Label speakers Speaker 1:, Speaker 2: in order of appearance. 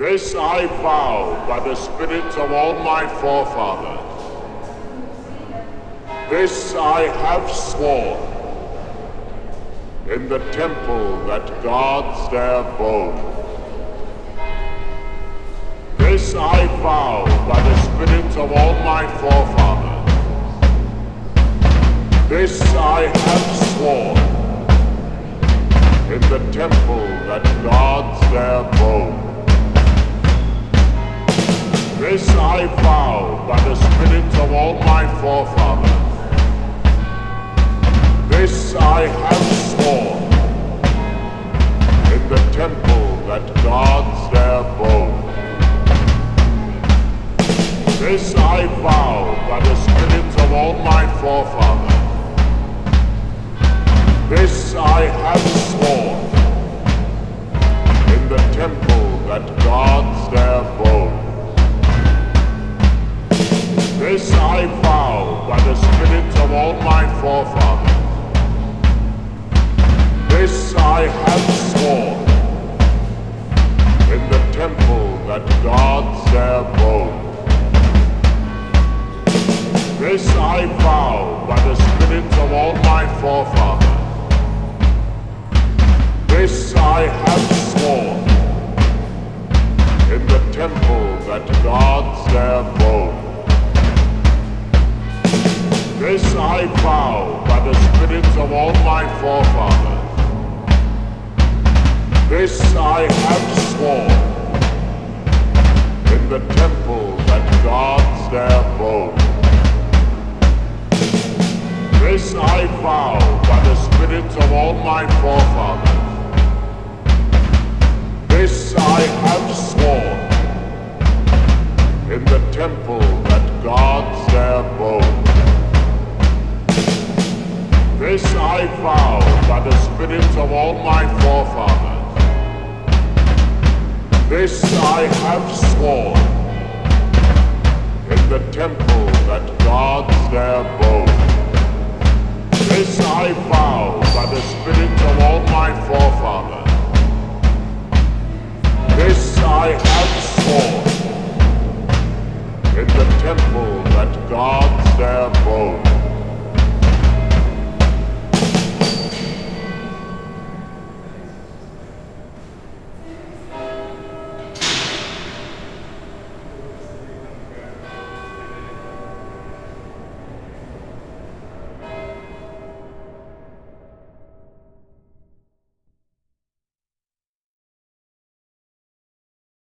Speaker 1: This I vow by the spirits of all my forefathers. This I have sworn in the temple that guards their bone. This I vow by the spirits of all my forefathers. This I have sworn in the temple that guards their bone. This I vow by the spirits of all my forefathers. This I have sworn in the temple that guards their bone. This I vow by the spirits of all my forefathers. This I have sworn in the temple that guards their bone. This I vow by the spirits of all my forefathers. This I have sworn in the temple that guards their bone. This I vow by the spirits of all my forefathers. This I have sworn in the temple that guards their bone. This I vow by the spirits of all my forefathers. This I have sworn in the temple that guards their bone. This I vow by the spirits of all my forefathers. This I have sworn in the temple that guards their bone. This I vow by the spirits of all my forefathers. This I have sworn in the temple that guards their bone. This I vow by the spirits of all my forefathers. This I have sworn in the temple that guards their bone.